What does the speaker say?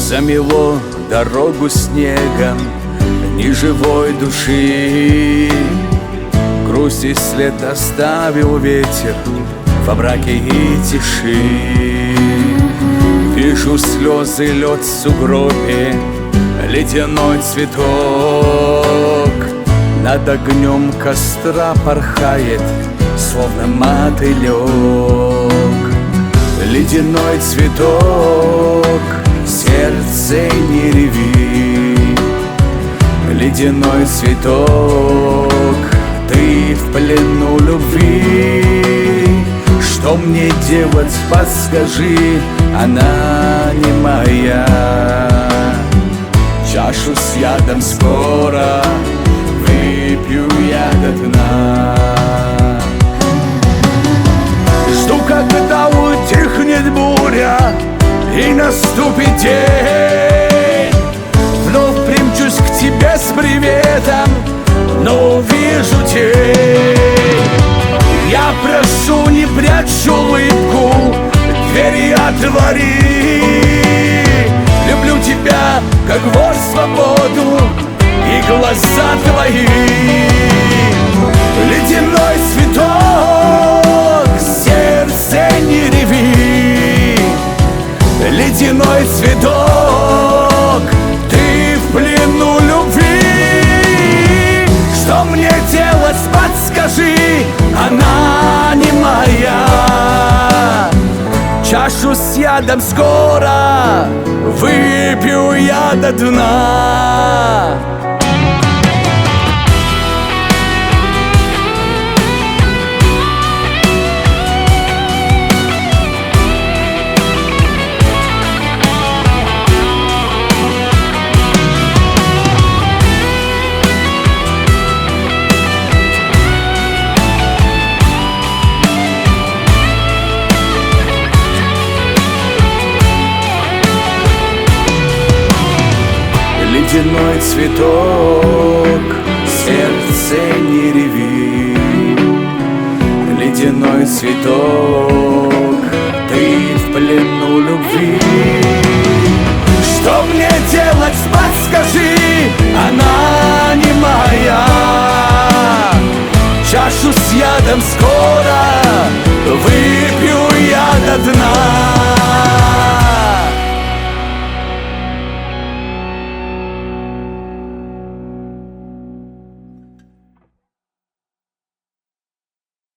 Замело дорогу снегом, ни живой души. Грусть и след оставил ветер во мраке и тиши. Вижу слезы, лед в сугробе, ледяной цветок. Над огнем костра порхает, словно мотылек. Ледяной цветок, сердце не реви. Ледяной цветок, ты в плену любви. Что мне делать, подскажи, она не моя. Чашу с ядом скоро выпью я до дна. Жду, когда утихнет буря и наступит день. Вновь примчусь к тебе с приветом, но увижу тень. Я прошу, не прячь улыбку, двери отвори. Люблю тебя, как вор свободу, и глаза твои. Ледяной цветок, сердце не реви. Ледяной цветок, ты в плену любви. Что мне делать, подскажи, она не моя. Чашу с ядом скоро выпью я до дна. Ледяной цветок, сердце не реви. Ледяной цветок, ты в плену любви. Что мне делать, подскажи, она не моя. Чашу с ядом скоро